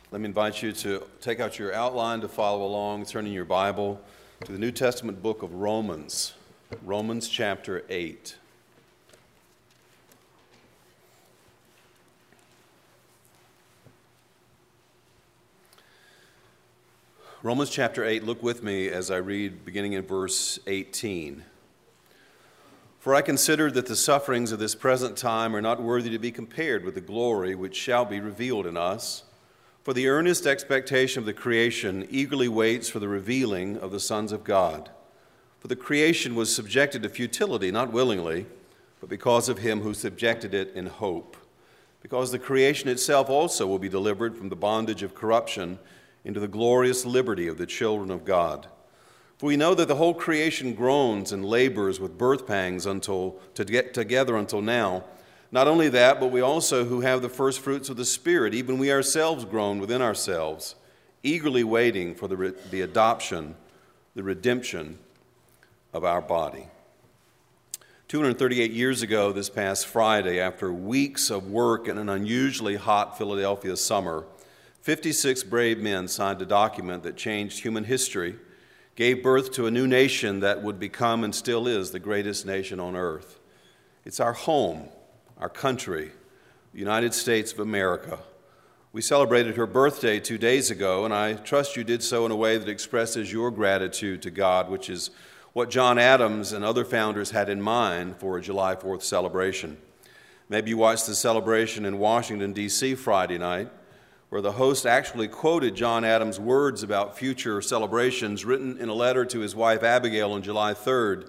Let me invite you to take out your outline to follow along, turning your Bible to the New Testament book of Romans, Romans chapter 8. Romans chapter 8, look with me as I read beginning in verse 18. For I consider that the sufferings of this present time are not worthy to be compared with the glory which shall be revealed in us. For the earnest expectation of the creation eagerly waits for the revealing of the sons of God. For the creation was subjected to futility, not willingly, but because of him who subjected it in hope. Because the creation itself also will be delivered from the bondage of corruption into the glorious liberty of the children of God. For we know that the whole creation groans and labors with birth pangs together until now. Not only that, but we also who have the first fruits of the Spirit, even we ourselves groan within ourselves, eagerly waiting for the adoption, the redemption of our body. 238 years ago, this past Friday, after weeks of work in an unusually hot Philadelphia summer, 56 brave men signed a document that changed human history, gave birth to a new nation that would become and still is the greatest nation on earth. It's our home, our country, the United States of America. We celebrated her birthday 2 days ago, and I trust you did so in a way that expresses your gratitude to God, which is what John Adams and other founders had in mind for a July 4th celebration. Maybe you watched the celebration in Washington, D.C. Friday night, where the host actually quoted John Adams' words about future celebrations written in a letter to his wife Abigail on July 3rd,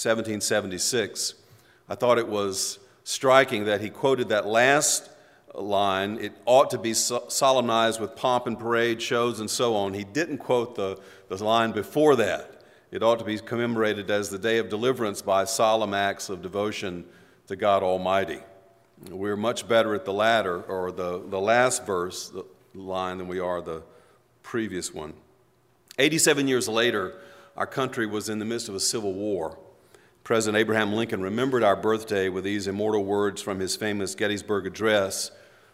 1776. I thought it was striking that he quoted that last line, "It ought to be solemnized with pomp and parade, shows, and so on." He didn't quote the line before that. It ought to be commemorated as the day of deliverance by solemn acts of devotion to God Almighty. We're much better at the latter, or the last verse, the line, than we are the previous one. 87 years later, our country was in the midst of a civil war. President Abraham Lincoln remembered our birthday with these immortal words from his famous Gettysburg Address.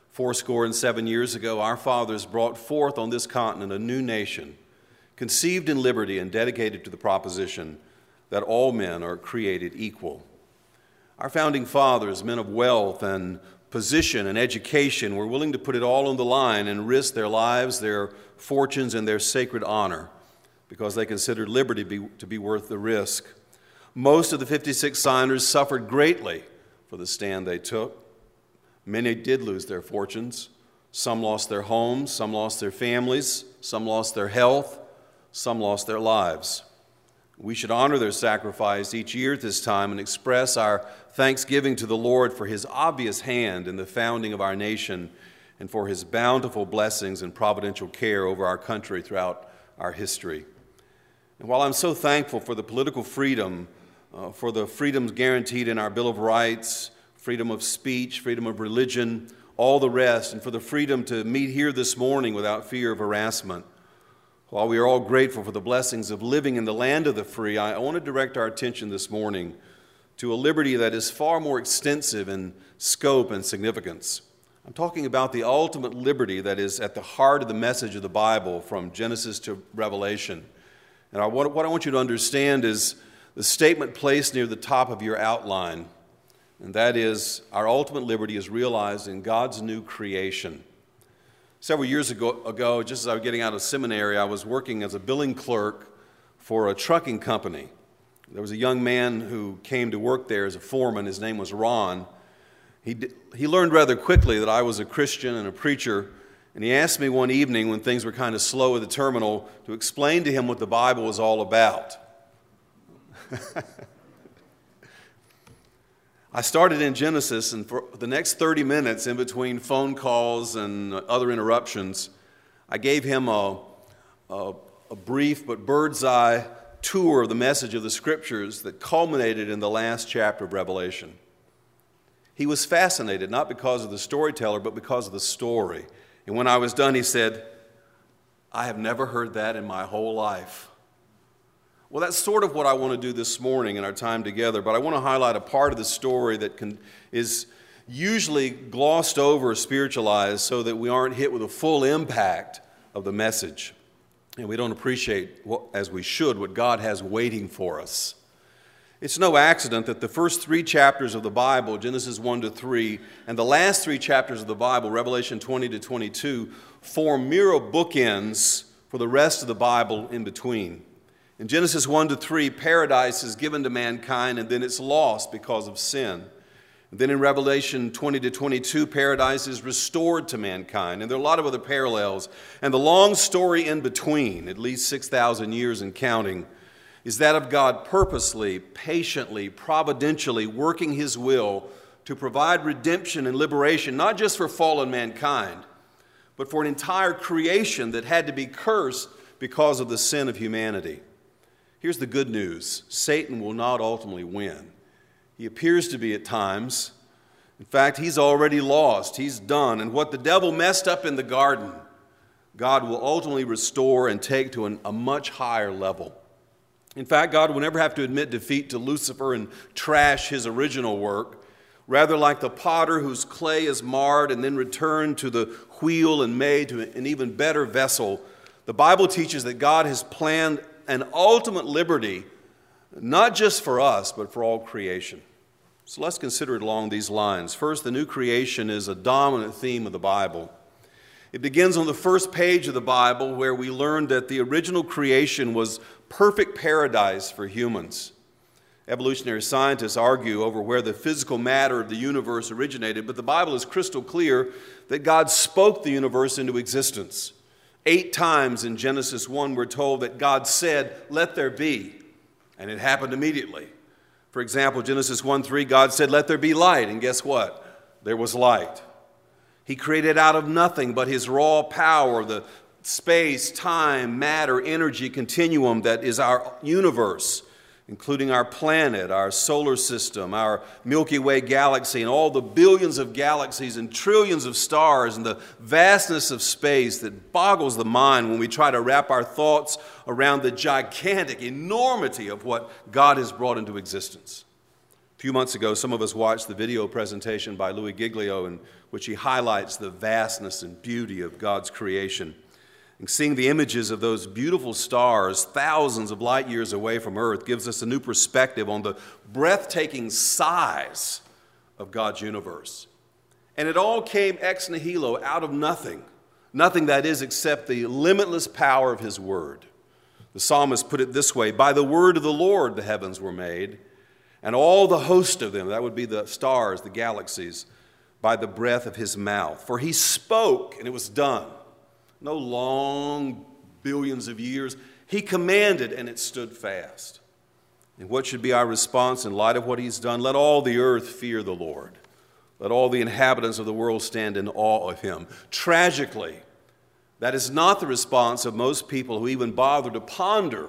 77 years ago, our fathers brought forth on this continent a new nation, conceived in liberty and dedicated to the proposition that all men are created equal. Our founding fathers, men of wealth and position and education, were willing to put it all on the line and risk their lives, their fortunes, and their sacred honor because they considered liberty to be worth the risk. Most of the 56 signers suffered greatly for the stand they took. Many did lose their fortunes. Some lost their homes, some lost their families, some lost their health, some lost their lives. We should honor their sacrifice each year at this time and express our thanksgiving to the Lord for his obvious hand in the founding of our nation and for his bountiful blessings and providential care over our country throughout our history. And while I'm so thankful for the political freedom, for the freedoms guaranteed in our Bill of Rights, freedom of speech, freedom of religion, all the rest, and for the freedom to meet here this morning without fear of harassment, while we are all grateful for the blessings of living in the land of the free, I want to direct our attention this morning to a liberty that is far more extensive in scope and significance. I'm talking about the ultimate liberty that is at the heart of the message of the Bible from Genesis to Revelation. And what I want you to understand is the statement placed near the top of your outline, and that is, our ultimate liberty is realized in God's new creation. Several years ago, just as I was getting out of seminary, I was working as a billing clerk for a trucking company. There was a young man who came to work there as a foreman. His name was Ron. He learned rather quickly that I was a Christian and a preacher, and he asked me one evening when things were kind of slow at the terminal to explain to him what the Bible was all about. I started in Genesis, and for the next 30 minutes in between phone calls and other interruptions, I gave him a brief but bird's eye tour of the message of the Scriptures that culminated in the last chapter of Revelation. He was fascinated, not because of the storyteller, but because of the story. And when I was done, he said, "I have never heard that in my whole life." Well, that's sort of what I want to do this morning in our time together, but I want to highlight a part of the story that is usually glossed over, spiritualized, so that we aren't hit with the full impact of the message. And we don't appreciate, as we should, what God has waiting for us. It's no accident that the first 3 chapters of the Bible, Genesis 1 to 3, and the last 3 chapters of the Bible, Revelation 20 to 22, form mirror bookends for the rest of the Bible in between. In Genesis 1 to 3, paradise is given to mankind and then it's lost because of sin. And then in Revelation 20 to 22, paradise is restored to mankind. And there are a lot of other parallels. And the long story in between, at least 6,000 years and counting, is that of God purposely, patiently, providentially working His will to provide redemption and liberation, not just for fallen mankind, but for an entire creation that had to be cursed because of the sin of humanity. Here's the good news. Satan will not ultimately win. He appears to be at times. In fact, he's already lost. He's done. And what the devil messed up in the garden, God will ultimately restore and take to a much higher level. In fact, God will never have to admit defeat to Lucifer and trash his original work. Rather, like the potter whose clay is marred and then returned to the wheel and made to an even better vessel, the Bible teaches that God has planned an ultimate liberty, not just for us, but for all creation. So let's consider it along these lines. First, the new creation is a dominant theme of the Bible. It begins on the first page of the Bible, where we learn that the original creation was perfect paradise for humans. Evolutionary scientists argue over where the physical matter of the universe originated, but the Bible is crystal clear that God spoke the universe into existence. 8 times in Genesis 1, we're told that God said, "Let there be," and it happened immediately. For example, Genesis 1:3, God said, "Let there be light," and guess what? There was light. He created out of nothing but His raw power, the space, time, matter, energy continuum that is our universe, including our planet, our solar system, our Milky Way galaxy, and all the billions of galaxies and trillions of stars and the vastness of space that boggles the mind when we try to wrap our thoughts around the gigantic enormity of what God has brought into existence. A few months ago, some of us watched the video presentation by Louis Giglio in which he highlights the vastness and beauty of God's creation. And seeing the images of those beautiful stars thousands of light years away from Earth gives us a new perspective on the breathtaking size of God's universe. And it all came ex nihilo, out of nothing. Nothing, that is, except the limitless power of His word. The psalmist put it this way: "By the word of the Lord the heavens were made, and all the host of them," that would be the stars, the galaxies, "by the breath of His mouth. For He spoke, and it was done." No long billions of years. He commanded, and it stood fast. And what should be our response in light of what He's done? Let all the earth fear the Lord. Let all the inhabitants of the world stand in awe of Him. Tragically, that is not the response of most people who even bother to ponder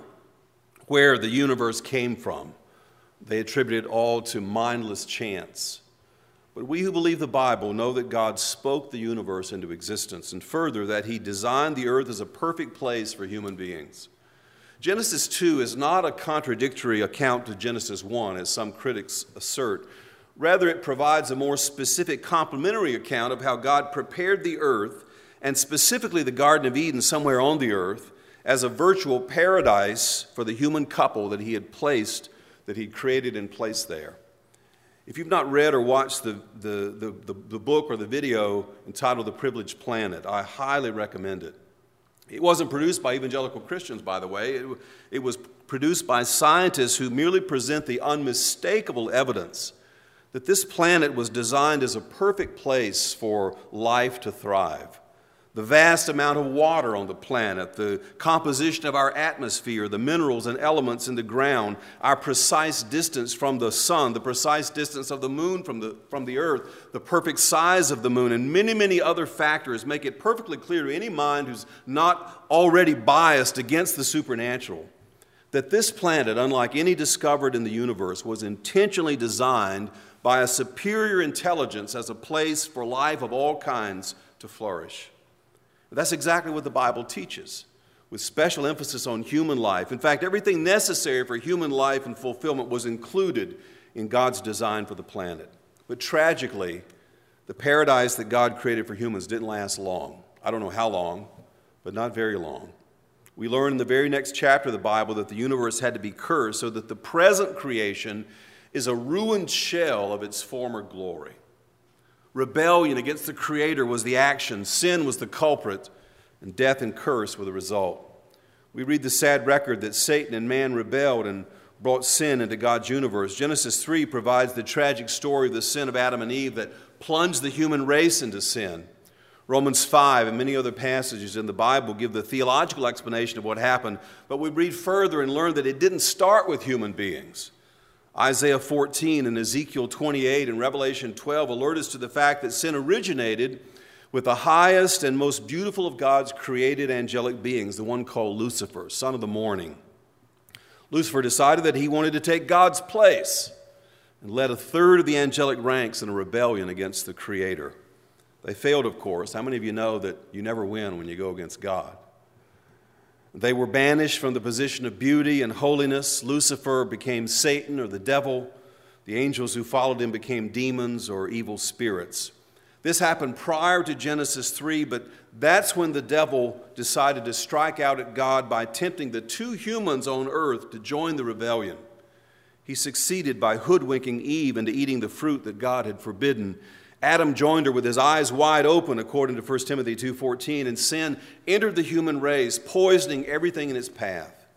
where the universe came from. They attribute it all to mindless chance. But we who believe the Bible know that God spoke the universe into existence, and further, that He designed the earth as a perfect place for human beings. Genesis 2 is not a contradictory account to Genesis 1, as some critics assert. Rather, it provides a more specific complementary account of how God prepared the earth, and specifically the Garden of Eden somewhere on the earth, as a virtual paradise for the human couple that He had created and placed there. If you've not read or watched the book or the video entitled The Privileged Planet, I highly recommend it. It wasn't produced by evangelical Christians, by the way. It was produced by scientists who merely present the unmistakable evidence that this planet was designed as a perfect place for life to thrive. The vast amount of water on the planet, the composition of our atmosphere, the minerals and elements in the ground, our precise distance from the sun, the precise distance of the moon from the earth, the perfect size of the moon, and many, many other factors make it perfectly clear to any mind who's not already biased against the supernatural that this planet, unlike any discovered in the universe, was intentionally designed by a superior intelligence as a place for life of all kinds to flourish. That's exactly what the Bible teaches, with special emphasis on human life. In fact, everything necessary for human life and fulfillment was included in God's design for the planet. But tragically, The paradise that God created for humans didn't last long. I don't know how long, but not very long. We learn in the very next chapter of the Bible that the universe had to be cursed so that the present creation is a ruined shell of its former glory. Rebellion against the Creator was the action, sin was the culprit, and death and curse were the result. We read the sad record that Satan and man rebelled and brought sin into God's universe. Genesis 3 provides the tragic story of the sin of Adam and Eve that plunged the human race into sin. Romans 5 and many other passages in the Bible give the theological explanation of what happened, but we read further and learn that it didn't start with human beings. Isaiah 14 and Ezekiel 28 and Revelation 12 alert us to the fact that sin originated with the highest and most beautiful of God's created angelic beings, the one called Lucifer, son of the morning. Lucifer decided that he wanted to take God's place and led a third of the angelic ranks in a rebellion against the Creator. They failed, of course. How many of you know that you never win when you go against God? They were banished from the position of beauty and holiness. Lucifer became Satan or the devil. The angels who followed him became demons or evil spirits. This happened prior to Genesis 3, but that's when the devil decided to strike out at God by tempting the two humans on earth to join the rebellion. He succeeded by hoodwinking Eve into eating the fruit that God had forbidden. Adam joined her with his eyes wide open, according to 1 Timothy 2:14, and sin entered the human race, poisoning everything in its path.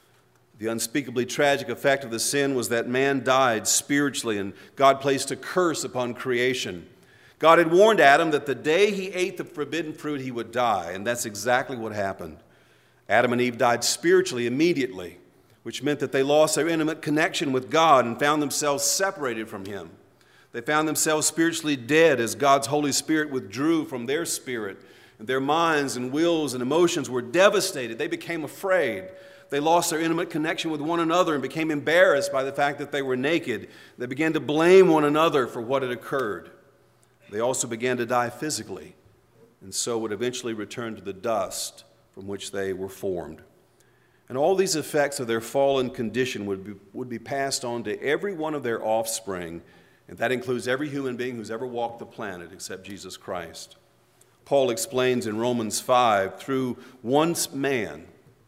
The unspeakably tragic effect of the sin was that man died spiritually, and God placed a curse upon creation. God had warned Adam that the day he ate the forbidden fruit, he would die, and that's exactly what happened. Adam and Eve died spiritually immediately, which meant that they lost their intimate connection with God and found themselves separated from Him. They found themselves spiritually dead as God's Holy Spirit withdrew from their spirit, and their minds and wills and emotions were devastated. They became afraid. They lost their intimate connection with one another and became embarrassed by the fact that they were naked. They began to blame one another for what had occurred. They also began to die physically, and so would eventually return to the dust from which they were formed. And all these effects of their fallen condition would be passed on to every one of their offspring, and that includes every human being who's ever walked the planet except Jesus Christ. Paul explains in Romans 5, through one man,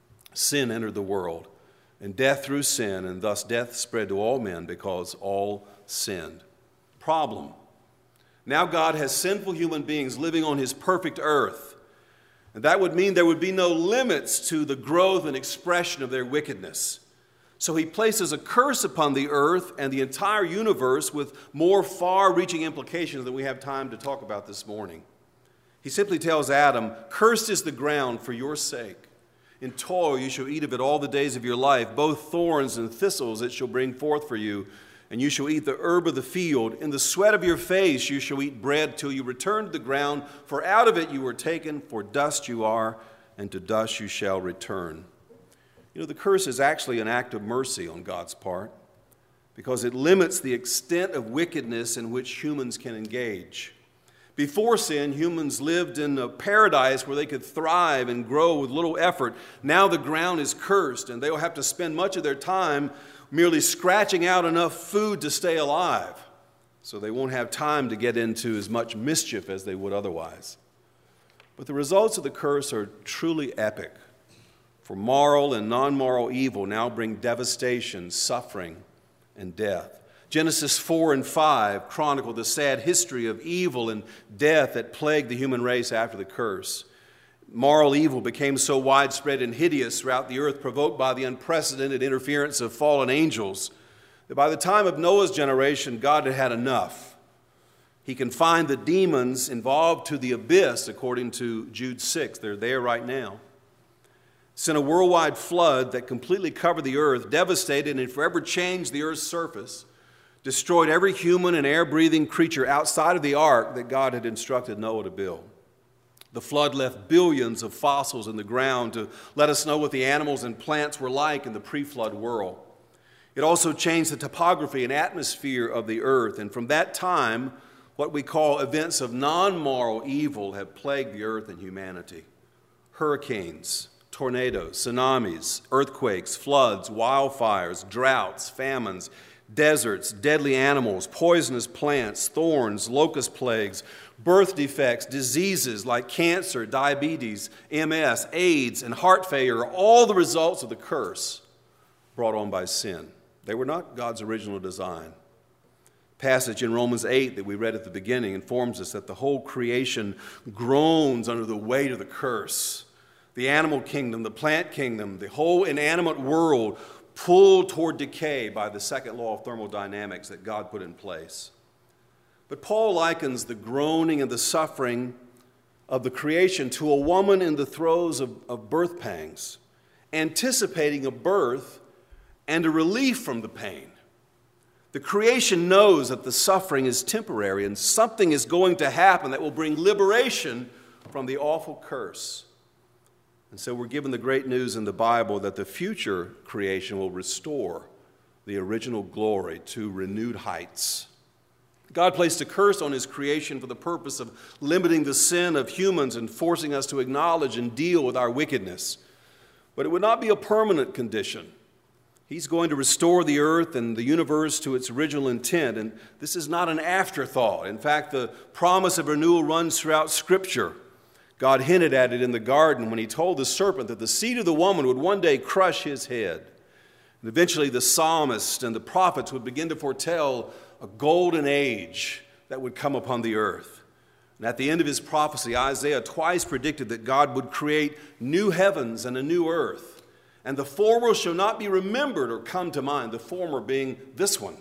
sin entered the world, and death through sin, and thus death spread to all men because all sinned. Problem. Now God has sinful human beings living on His perfect earth, and that would mean there would be no limits to the growth and expression of their wickedness. So He places a curse upon the earth and the entire universe with more far-reaching implications than we have time to talk about this morning. He simply tells Adam, "Cursed is the ground for your sake. In toil you shall eat of it all the days of your life. Both thorns and thistles it shall bring forth for you. And you shall eat the herb of the field. In the sweat of your face you shall eat bread till you return to the ground. For out of it you were taken, for dust you are, and to dust you shall return." You know, the curse is actually an act of mercy on God's part, because it limits the extent of wickedness in which humans can engage. Before sin, humans lived in a paradise where they could thrive and grow with little effort. Now the ground is cursed, and they will have to spend much of their time merely scratching out enough food to stay alive, so they won't have time to get into as much mischief as they would otherwise. But the results of the curse are truly epic. For moral and non-moral evil now bring devastation, suffering, and death. Genesis 4 and 5 chronicle the sad history of evil and death that plagued the human race after the curse. Moral evil became so widespread and hideous throughout the earth, provoked by the unprecedented interference of fallen angels, that by the time of Noah's generation, God had had enough. He confined the demons involved to the abyss, according to Jude 6. They're there right now. Sent a worldwide flood that completely covered the earth, devastated and forever changed the earth's surface, destroyed every human and air-breathing creature outside of the ark that God had instructed Noah to build. The flood left billions of fossils in the ground to let us know what the animals and plants were like in the pre-flood world. It also changed the topography and atmosphere of the earth, and from that time, what we call events of non-moral evil have plagued the earth and humanity. Hurricanes, tornadoes, tsunamis, earthquakes, floods, wildfires, droughts, famines, deserts, deadly animals, poisonous plants, thorns, locust plagues, birth defects, diseases like cancer, diabetes, MS, AIDS, and heart failure are all the results of the curse brought on by sin. They were not God's original design. Passage in Romans 8 that we read at the beginning informs us that the whole creation groans under the weight of the curse. The animal kingdom, the plant kingdom, the whole inanimate world pulled toward decay by the second law of thermodynamics that God put in place. But Paul likens the groaning and the suffering of the creation to a woman in the throes of birth pangs, anticipating a birth and a relief from the pain. The creation knows that the suffering is temporary and something is going to happen that will bring liberation from the awful curse. And so we're given the great news in the Bible that the future creation will restore the original glory to renewed heights. God placed a curse on his creation for the purpose of limiting the sin of humans and forcing us to acknowledge and deal with our wickedness. But it would not be a permanent condition. He's going to restore the earth and the universe to its original intent, and this is not an afterthought. In fact, the promise of renewal runs throughout Scripture. God hinted at it in the garden when he told the serpent that the seed of the woman would one day crush his head. And eventually the psalmist and the prophets would begin to foretell a golden age that would come upon the earth. And at the end of his prophecy, Isaiah twice predicted that God would create new heavens and a new earth. And the former shall not be remembered or come to mind, the former being this one.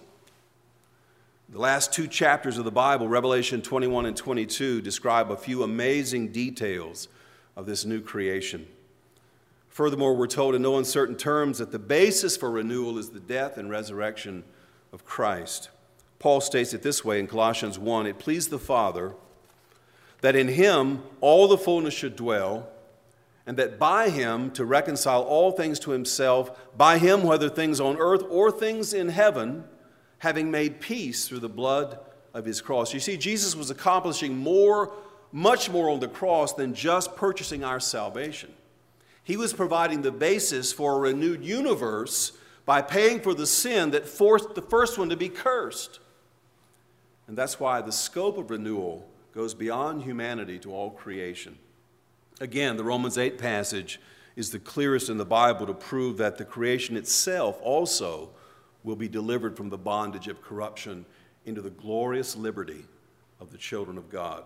The last two chapters of the Bible, Revelation 21 and 22, describe a few amazing details of this new creation. Furthermore, we're told in no uncertain terms that the basis for renewal is the death and resurrection of Christ. Paul states it this way in Colossians 1, "It pleased the Father that in him all the fullness should dwell, and that by him to reconcile all things to himself, by him whether things on earth or things in heaven, having made peace through the blood of his cross." You see, Jesus was accomplishing much more on the cross than just purchasing our salvation. He was providing the basis for a renewed universe by paying for the sin that forced the first one to be cursed. And that's why the scope of renewal goes beyond humanity to all creation. Again, the Romans 8 passage is the clearest in the Bible to prove that the creation itself also will be delivered from the bondage of corruption into the glorious liberty of the children of God.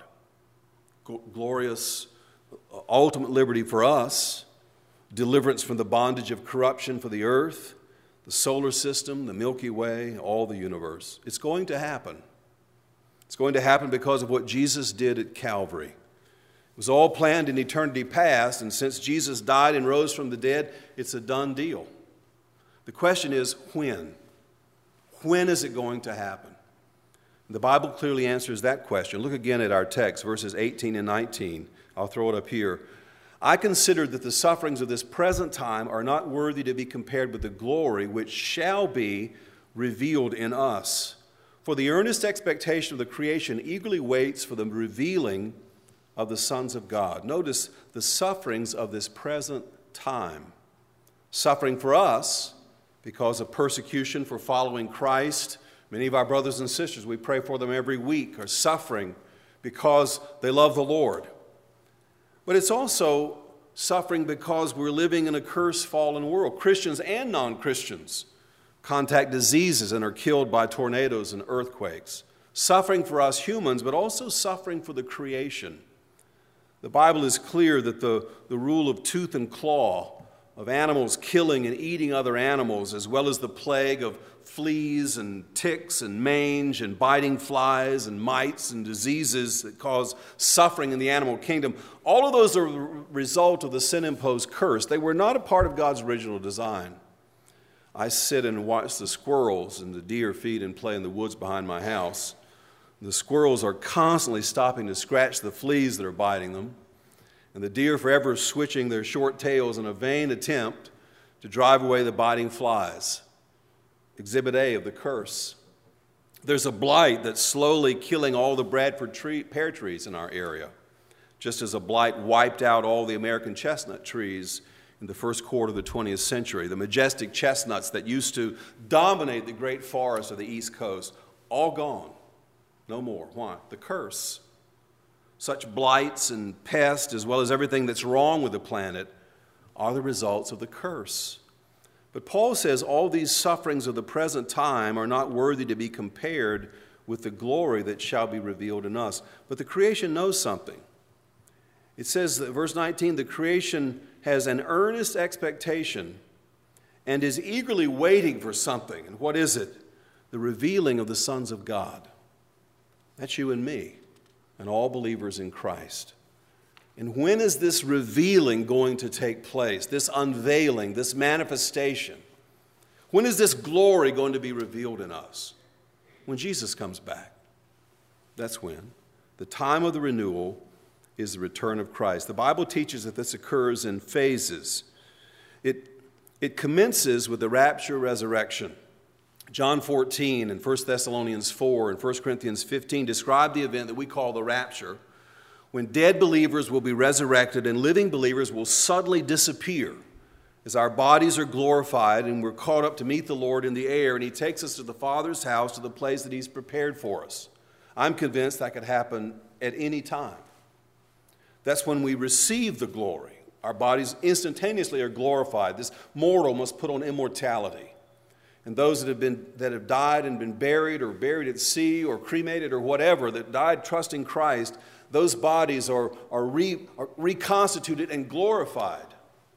Glorious, ultimate liberty for us, deliverance from the bondage of corruption for the earth, the solar system, the Milky Way, all the universe. It's going to happen. It's going to happen because of what Jesus did at Calvary. It was all planned in eternity past, and since Jesus died and rose from the dead, it's a done deal. The question is, when? When is it going to happen? The Bible clearly answers that question. Look again at our text, verses 18 and 19. I'll throw it up here. "I consider that the sufferings of this present time are not worthy to be compared with the glory which shall be revealed in us. For the earnest expectation of the creation eagerly waits for the revealing of the sons of God." Notice the sufferings of this present time. Suffering for us because of persecution for following Christ. Many of our brothers and sisters, we pray for them every week, are suffering because they love the Lord. But it's also suffering because we're living in a cursed, fallen world. Christians and non-Christians contact diseases and are killed by tornadoes and earthquakes. Suffering for us humans, but also suffering for the creation. The Bible is clear that the rule of tooth and claw, of animals killing and eating other animals, as well as the plague of fleas and ticks and mange and biting flies and mites and diseases that cause suffering in the animal kingdom, all of those are the result of the sin-imposed curse. They were not a part of God's original design. I sit and watch the squirrels and the deer feed and play in the woods behind my house. The squirrels are constantly stopping to scratch the fleas that are biting them, and the deer forever switching their short tails in a vain attempt to drive away the biting flies. Exhibit A of the curse. There's a blight that's slowly killing all the Bradford pear trees in our area, just as a blight wiped out all the American chestnut trees in the first quarter of the 20th century. The majestic chestnuts that used to dominate the great forests of the East Coast, all gone. No more. Why? The curse. Such blights and pests, as well as everything that's wrong with the planet, are the results of the curse. But Paul says all these sufferings of the present time are not worthy to be compared with the glory that shall be revealed in us. But the creation knows something. It says, that, verse 19, the creation has an earnest expectation and is eagerly waiting for something. And what is it? The revealing of the sons of God. That's you and me and all believers in Christ. And when is this revealing going to take place, this unveiling, this manifestation? When is this glory going to be revealed in us? When Jesus comes back. That's when. The time of the renewal is the return of Christ. The Bible teaches that this occurs in phases. It commences with the rapture resurrection. John 14 and 1 Thessalonians 4 and 1 Corinthians 15 describe the event that we call the rapture, when dead believers will be resurrected and living believers will suddenly disappear as our bodies are glorified and we're caught up to meet the Lord in the air, and He takes us to the Father's house, to the place that He's prepared for us. I'm convinced that could happen at any time. That's when we receive the glory. Our bodies instantaneously are glorified. This mortal must put on immortality. And those that have died and been buried or buried at sea or cremated or whatever, that died trusting Christ, those bodies are reconstituted and glorified.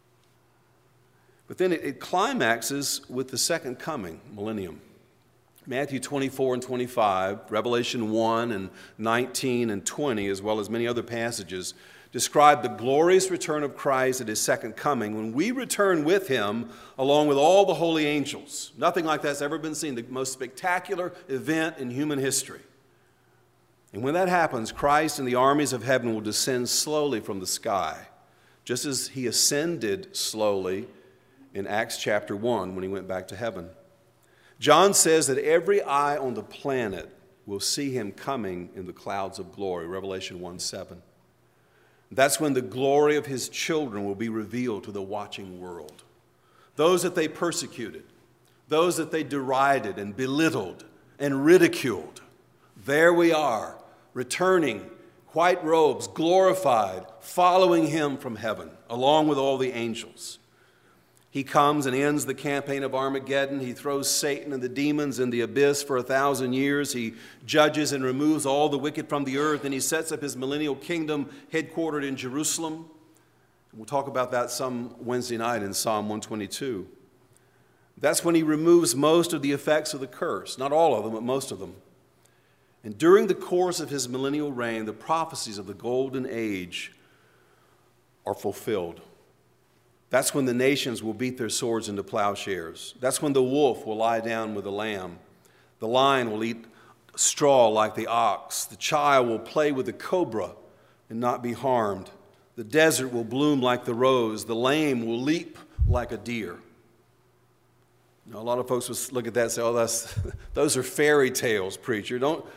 But then it climaxes with the second coming, millennium. Matthew 24 and 25, Revelation 1 and 19 and 20, as well as many other passages, describe the glorious return of Christ at His second coming, when we return with Him along with all the holy angels. Nothing like that's ever been seen, the most spectacular event in human history. And when that happens, Christ and the armies of heaven will descend slowly from the sky, just as He ascended slowly in Acts chapter 1 when He went back to heaven. John says that every eye on the planet will see Him coming in the clouds of glory, Revelation 1:7. That's when the glory of His children will be revealed to the watching world. Those that they persecuted, those that they derided and belittled and ridiculed. There we are, returning, white robes, glorified, following Him from heaven, along with all the angels. He comes and ends the campaign of Armageddon. He throws Satan and the demons in the abyss for 1,000 years. He judges and removes all the wicked from the earth, and He sets up His millennial kingdom headquartered in Jerusalem. We'll talk about that some Wednesday night in Psalm 122. That's when He removes most of the effects of the curse. Not all of them, but most of them. And during the course of His millennial reign, the prophecies of the golden age are fulfilled. That's when the nations will beat their swords into plowshares. That's when the wolf will lie down with the lamb. The lion will eat straw like the ox. The child will play with the cobra and not be harmed. The desert will bloom like the rose. The lame will leap like a deer. Now, a lot of folks will look at that and say, "Oh, those are fairy tales, preacher. You don't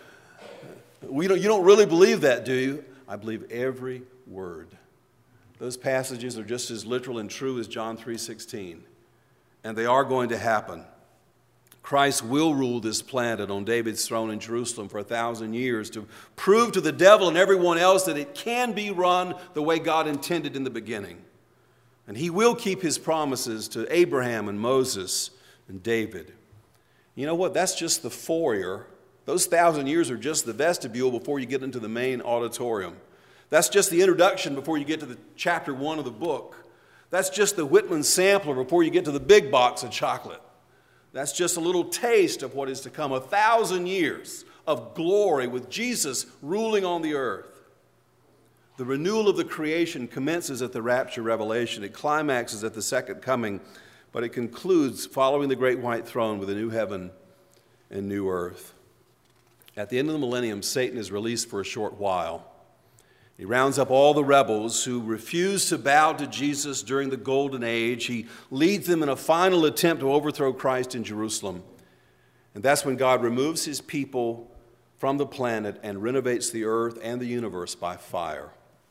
really believe that, do you?" I believe every word. Those passages are just as literal and true as John 3:16. And they are going to happen. Christ will rule this planet on David's throne in Jerusalem for 1,000 years to prove to the devil and everyone else that it can be run the way God intended in the beginning. And He will keep His promises to Abraham and Moses and David. You know what? That's just the foyer. Those 1,000 years are just the vestibule before you get into the main auditorium. That's just the introduction before you get to the chapter 1 of the book. That's just the Whitman sampler before you get to the big box of chocolate. That's just a little taste of what is to come, 1,000 years of glory with Jesus ruling on the earth. The renewal of the creation commences at the rapture revelation. It climaxes at the second coming, but it concludes following the great white throne with a new heaven and new earth. At the end of the millennium, Satan is released for a short while. He rounds up all the rebels who refuse to bow to Jesus during the golden age. He leads them in a final attempt to overthrow Christ in Jerusalem. And that's when God removes His people from the planet and renovates the earth and the universe by fire.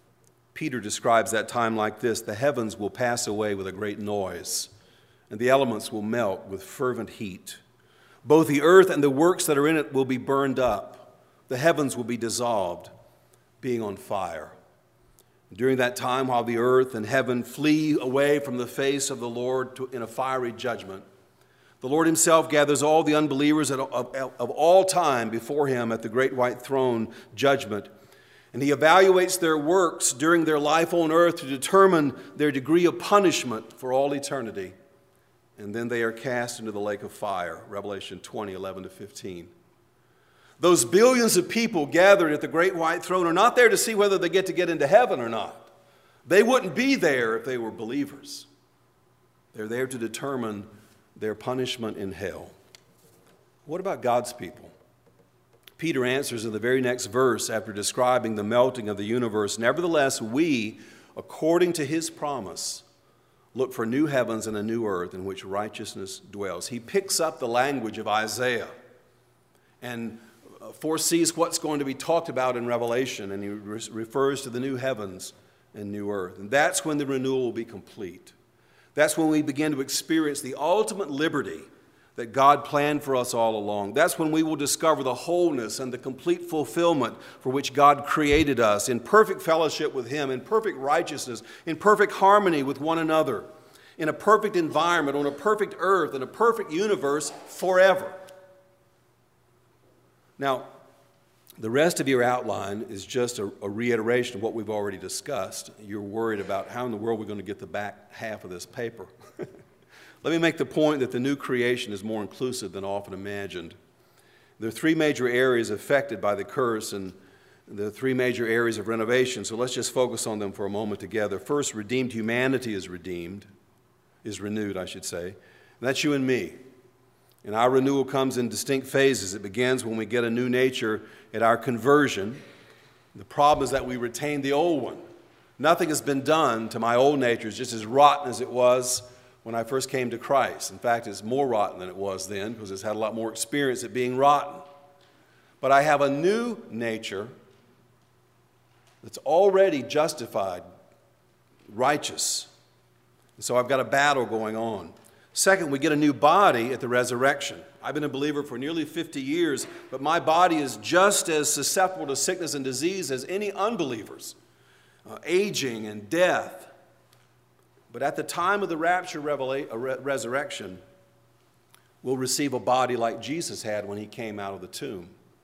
Peter describes that time like this: the heavens will pass away with a great noise, and the elements will melt with fervent heat. Both the earth and the works that are in it will be burned up. The heavens will be dissolved, being on fire. During that time, while the earth and heaven flee away from the face of the Lord in a fiery judgment, the Lord himself gathers all the unbelievers of all time before him at the great white throne judgment, and he evaluates their works during their life on earth to determine their degree of punishment for all eternity. And then they are cast into the lake of fire, Revelation 20:11-15. Those billions of people gathered at the great white throne are not there to see whether they get into heaven or not. They wouldn't be there if they were believers. They're there to determine their punishment in hell. What about God's people? Peter answers in the very next verse after describing the melting of the universe. Nevertheless, we, according to his promise, look for new heavens and a new earth in which righteousness dwells. He picks up the language of Isaiah and foresees what's going to be talked about in Revelation, and he refers to the new heavens and new earth. And that's when the renewal will be complete. That's when we begin to experience the ultimate liberty that God planned for us all along. That's when we will discover the wholeness and the complete fulfillment for which God created us, in perfect fellowship with him, in perfect righteousness, in perfect harmony with one another, in a perfect environment, on a perfect earth, in a perfect universe forever. Now, the rest of your outline is just a reiteration of what we've already discussed. You're worried about how in the world we're going to get the back half of this paper. Let me make the point that the new creation is more inclusive than often imagined. There are three major areas affected by the curse and the three major areas of renovation, so let's just focus on them for a moment together. First, redeemed humanity is renewed, I should say. And that's you and me. And our renewal comes in distinct phases. It begins when we get a new nature at our conversion. The problem is that we retain the old one. Nothing has been done to my old nature. It's just as rotten as it was when I first came to Christ. In fact, it's more rotten than it was then because it's had a lot more experience at being rotten. But I have a new nature that's already justified, righteous. And so I've got a battle going on. Second, we get a new body at the resurrection. I've been a believer for nearly 50 years, but my body is just as susceptible to sickness and disease as any unbeliever's, aging and death. But at the time of the rapture resurrection, we'll receive a body like Jesus had when he came out of the tomb.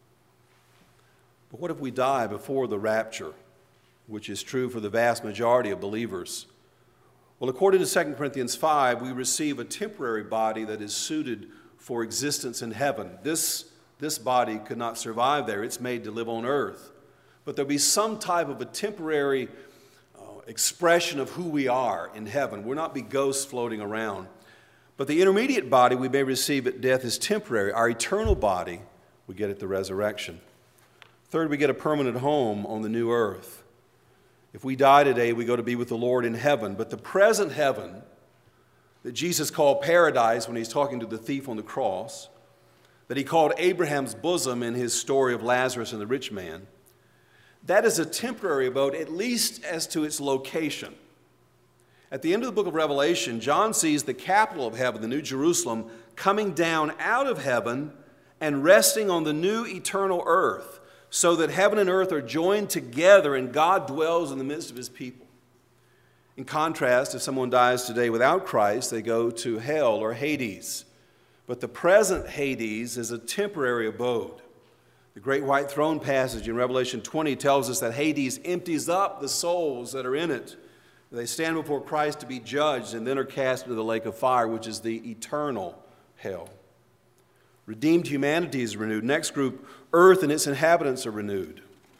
But what if we die before the rapture, which is true for the vast majority of believers? Well, according to 2 Corinthians 5, we receive a temporary body that is suited for existence in heaven. This body could not survive there. It's made to live on earth. But there'll be some type of a temporary expression of who we are in heaven. We'll not be ghosts floating around. But the intermediate body we may receive at death is temporary. Our eternal body we get at the resurrection. Third, we get a permanent home on the new earth. If we die today, we go to be with the Lord in heaven. But the present heaven that Jesus called paradise when he's talking to the thief on the cross, that he called Abraham's bosom in his story of Lazarus and the rich man, that is a temporary abode, at least as to its location. At the end of the book of Revelation, John sees the capital of heaven, the New Jerusalem, coming down out of heaven and resting on the new eternal earth, so that heaven and earth are joined together and God dwells in the midst of his people. In contrast, if someone dies today without Christ, they go to hell or Hades. But the present Hades is a temporary abode. The great white throne passage in Revelation 20 tells us that Hades empties up the souls that are in it. They stand before Christ to be judged and then are cast into the lake of fire, which is the eternal hell. Redeemed humanity is renewed. Next group, earth and its inhabitants are renewed.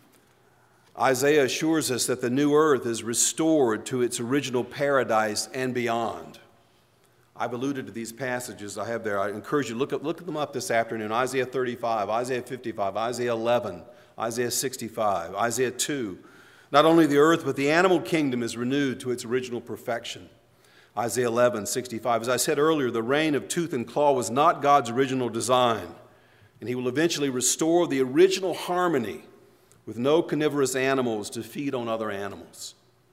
Isaiah assures us that the new earth is restored to its original paradise and beyond. I've alluded to these passages I have there. I encourage you to look them up this afternoon. Isaiah 35, Isaiah 55, Isaiah 11, Isaiah 65, Isaiah 2. Not only the earth, but the animal kingdom is renewed to its original perfection. Isaiah 11, 65. As I said earlier, the reign of tooth and claw was not God's original design, and he will eventually restore the original harmony with no carnivorous animals to feed on other animals.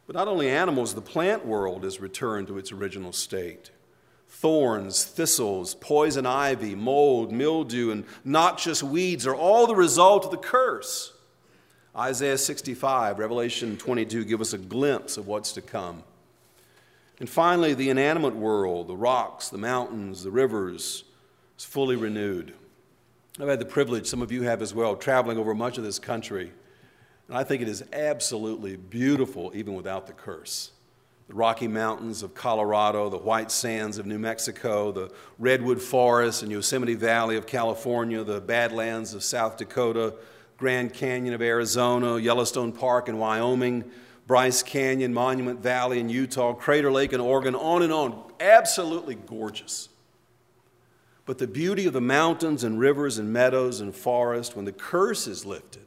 But not only animals, the plant world is returned to its original state. Thorns, thistles, poison ivy, mold, mildew, and noxious weeds are all the result of the curse. Isaiah 65, Revelation 22 give us a glimpse of what's to come. And finally, the inanimate world, the rocks, the mountains, the rivers, is fully renewed. I've had the privilege, some of you have as well, traveling over much of this country. And I think it is absolutely beautiful even without the curse. The Rocky Mountains of Colorado, the white sands of New Mexico, the redwood forests in Yosemite Valley of California, the Badlands of South Dakota, Grand Canyon of Arizona, Yellowstone Park in Wyoming, Bryce Canyon, Monument Valley in Utah, Crater Lake in Oregon, on and on. Absolutely gorgeous. But the beauty of the mountains and rivers and meadows and forests, when the curse is lifted,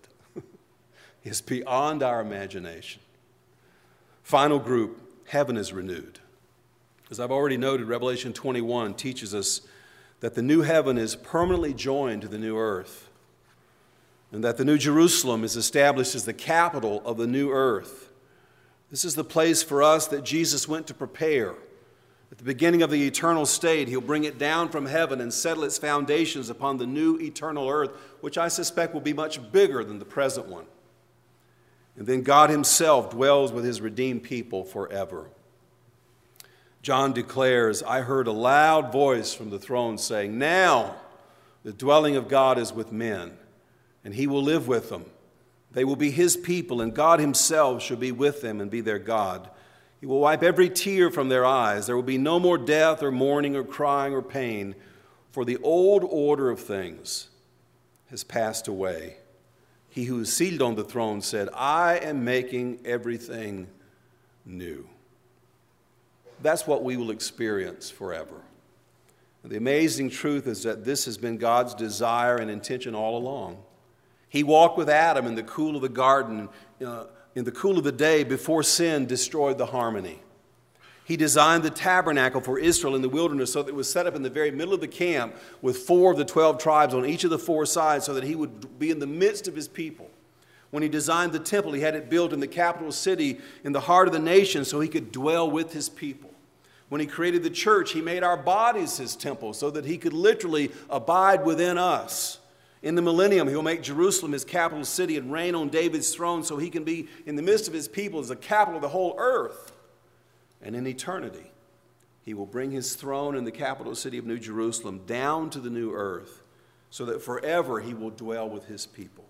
is beyond our imagination. Final group, heaven is renewed. As I've already noted, Revelation 21 teaches us that the new heaven is permanently joined to the new earth, and that the new Jerusalem is established as the capital of the new earth. This is the place for us that Jesus went to prepare. At the beginning of the eternal state, he'll bring it down from heaven and settle its foundations upon the new eternal earth, which I suspect will be much bigger than the present one. And then God himself dwells with his redeemed people forever. John declares, I heard a loud voice from the throne saying, now the dwelling of God is with men, and he will live with them. They will be his people, and God himself shall be with them and be their God. He will wipe every tear from their eyes. There will be no more death or mourning or crying or pain, for the old order of things has passed away. He who is seated on the throne said, I am making everything new. That's what we will experience forever. And the amazing truth is that this has been God's desire and intention all along. He walked with Adam in the cool of the garden, in the cool of the day before sin destroyed the harmony. He designed the tabernacle for Israel in the wilderness so that it was set up in the very middle of the camp with 4 of the 12 tribes on each of the 4 sides so that he would be in the midst of his people. When he designed the temple, he had it built in the capital city in the heart of the nation so he could dwell with his people. When he created the church, he made our bodies his temple so that he could literally abide within us. In the millennium, he'll make Jerusalem his capital city and reign on David's throne so he can be in the midst of his people as the capital of the whole earth. And in eternity, he will bring his throne in the capital city of New Jerusalem down to the new earth so that forever he will dwell with his people.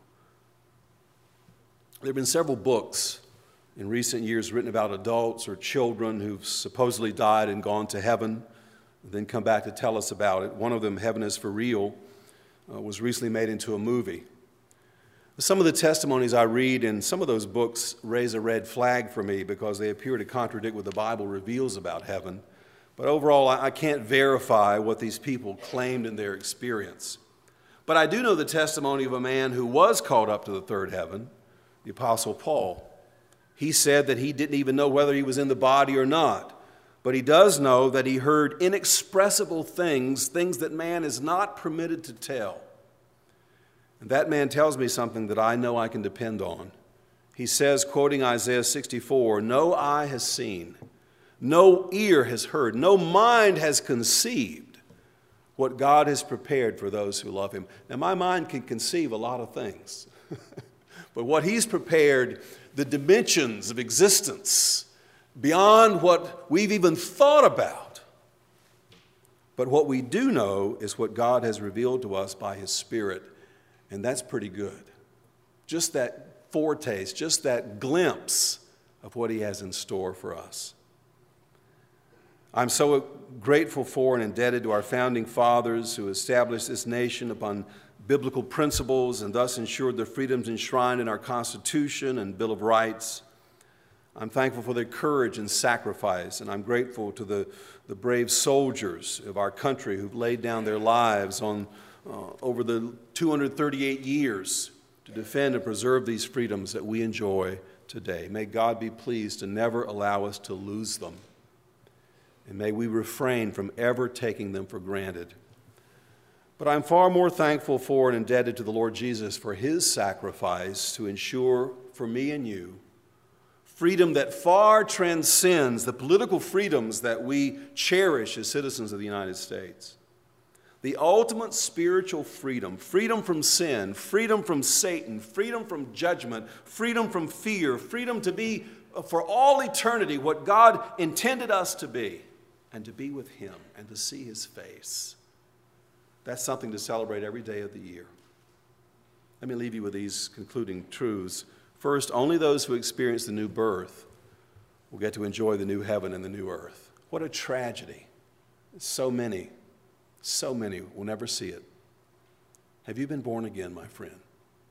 There have been several books in recent years written about adults or children who've supposedly died and gone to heaven and then come back to tell us about it. One of them, Heaven is for Real, was recently made into a movie. Some of the testimonies I read in some of those books raise a red flag for me because they appear to contradict what the Bible reveals about heaven. But overall, I can't verify what these people claimed in their experience. But I do know the testimony of a man who was called up to the third heaven, the Apostle Paul. He said that he didn't even know whether he was in the body or not. But he does know that he heard inexpressible things that man is not permitted to tell. And that man tells me something that I know I can depend on. He says, quoting Isaiah 64, no eye has seen, no ear has heard, no mind has conceived what God has prepared for those who love him. Now, my mind can conceive a lot of things. But what he's prepared, the dimensions of existence, beyond what we've even thought about. But what we do know is what God has revealed to us by his Spirit. And that's pretty good. Just that foretaste, just that glimpse of what he has in store for us. I'm so grateful for and indebted to our founding fathers who established this nation upon biblical principles and thus ensured the freedoms enshrined in our Constitution and Bill of Rights. I'm thankful for their courage and sacrifice, and I'm grateful to the brave soldiers of our country who've laid down their lives over the 238 years to defend and preserve these freedoms that we enjoy today. May God be pleased to never allow us to lose them. And may we refrain from ever taking them for granted. But I'm far more thankful for and indebted to the Lord Jesus for his sacrifice to ensure for me and you freedom that far transcends the political freedoms that we cherish as citizens of the United States. The ultimate spiritual freedom, freedom from sin, freedom from Satan, freedom from judgment, freedom from fear, freedom to be for all eternity what God intended us to be, and to be with Him and to see His face. That's something to celebrate every day of the year. Let me leave you with these concluding truths. First, only those who experience the new birth will get to enjoy the new heaven and the new earth. What a tragedy. So many will never see it. Have you been born again, my friend?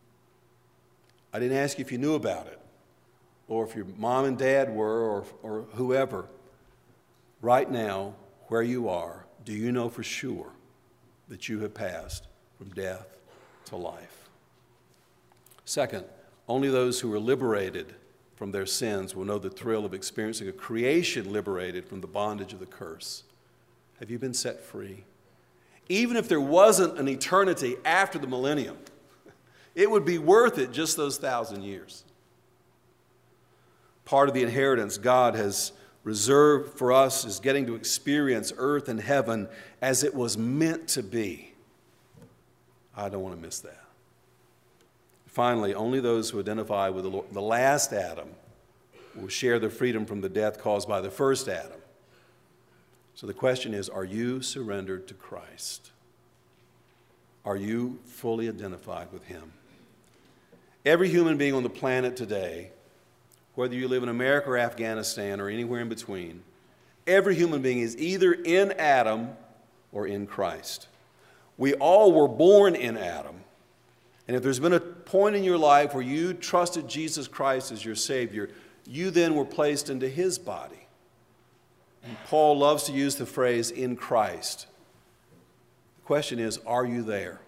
I didn't ask you if you knew about it, or if your mom and dad were, or whoever. Right now, where you are, do you know for sure that you have passed from death to life? Second, only those who are liberated from their sins will know the thrill of experiencing a creation liberated from the bondage of the curse. Have you been set free? Even if there wasn't an eternity after the millennium, it would be worth it, just those 1,000 years. Part of the inheritance God has reserved for us is getting to experience earth and heaven as it was meant to be. I don't want to miss that. Finally, only those who identify with the last Adam will share the freedom from the death caused by the first Adam. So the question is, are you surrendered to Christ? Are you fully identified with Him? Every human being on the planet today, whether you live in America or Afghanistan or anywhere in between, every human being is either in Adam or in Christ. We all were born in Adam. And if there's been a point in your life where you trusted Jesus Christ as your Savior, you then were placed into His body. And Paul loves to use the phrase, in Christ. The question is, are you there?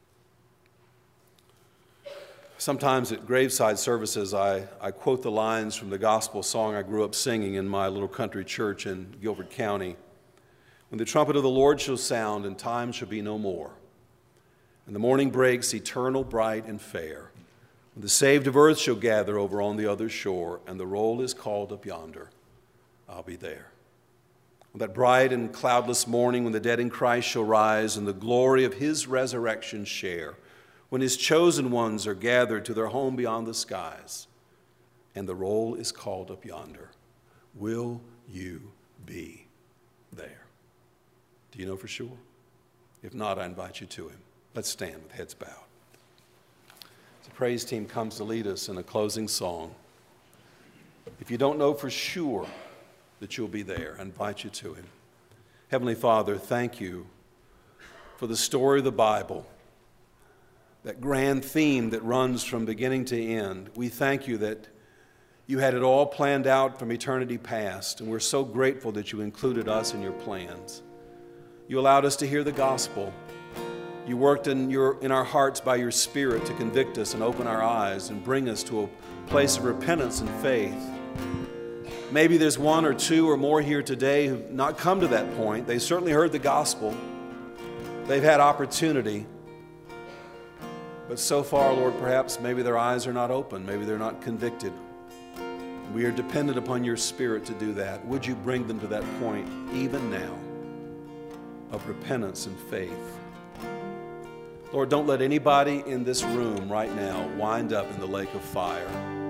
Sometimes at graveside services, I quote the lines from the gospel song I grew up singing in my little country church in Guilford County. When the trumpet of the Lord shall sound, and time shall be no more, and the morning breaks eternal, bright, and fair, when the saved of earth shall gather over on the other shore, and the roll is called up yonder, I'll be there. On that bright and cloudless morning, when the dead in Christ shall rise, and the glory of His resurrection share, when His chosen ones are gathered to their home beyond the skies, and the roll is called up yonder, will you be there? Do you know for sure? If not, I invite you to Him. Let's stand with heads bowed. The praise team comes to lead us in a closing song. If you don't know for sure that you'll be there, I invite you to Him. Heavenly Father, thank you for the story of the Bible, that grand theme that runs from beginning to end. We thank you that you had it all planned out from eternity past, and we're so grateful that you included us in your plans. You allowed us to hear the gospel. You worked in our hearts by your Spirit to convict us and open our eyes and bring us to a place of repentance and faith. Maybe there's one or two or more here today who've not come to that point. They certainly heard the gospel. They've had opportunity. But so far, Lord, perhaps maybe their eyes are not open. Maybe they're not convicted. We are dependent upon your Spirit to do that. Would you bring them to that point, even now, of repentance and faith? Lord, don't let anybody in this room right now wind up in the lake of fire.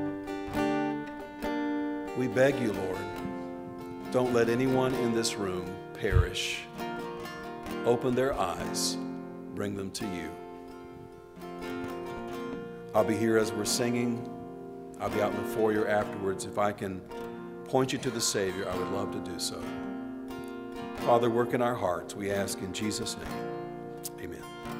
We beg you, Lord, don't let anyone in this room perish. Open their eyes, bring them to you. I'll be here as we're singing. I'll be out in the foyer afterwards. If I can point you to the Savior, I would love to do so. Father, work in our hearts, we ask in Jesus' name. Amen.